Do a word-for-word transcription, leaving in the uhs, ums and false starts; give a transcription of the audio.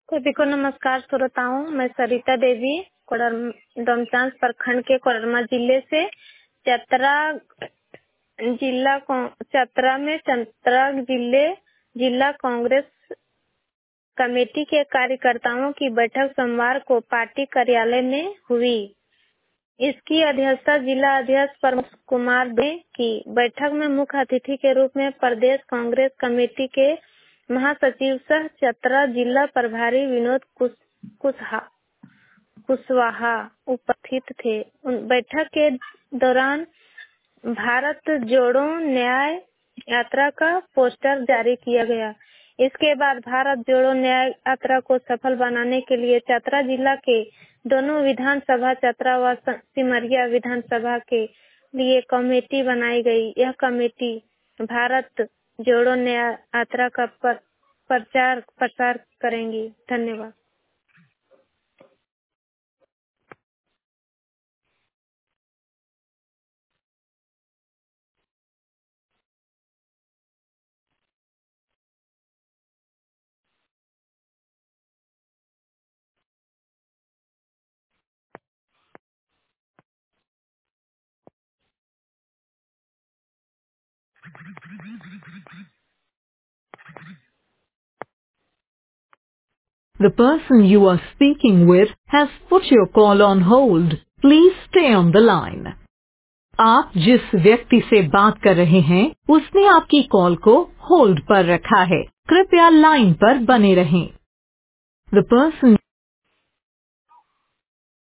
सभी को नमस्कार श्रोताओं, मैं सरिता देवी कोडरमा डोमचांच प्रखंड के कोडरमा जिले से चतरा जिला चतरा में चतरा जिले जिला कांग्रेस कमेटी के कार्यकर्ताओं की बैठक सोमवार को पार्टी कार्यालय में हुई। इसकी अध्यक्षता जिला अध्यक्ष प्रमोद कुमार ने की। बैठक में मुख्य अतिथि के रूप में प्रदेश कांग्रेस कमेटी के महासचिव सह चतरा जिला प्रभारी विनोद कुशवाहा उपस्थित थे। बैठक के दौरान भारत जोड़ो न्याय यात्रा का पोस्टर जारी किया गया। इसके बाद भारत जोड़ो न्याय यात्रा को सफल बनाने के लिए चतरा जिला के दोनों विधानसभा चतरा व सिमरिया विधानसभा के लिए कमेटी बनाई गई। यह कमेटी भारत जोड़ो न्याय यात्रा का पर, प्रचार प्रसार करेंगी। धन्यवाद। The person you are speaking with has put your call on hold. Please stay on the line. आप जिस व्यक्ति से बात कर रहे हैं उसने आपकी कॉल को होल्ड पर रखा है। कृपया लाइन पर बने रहें। The person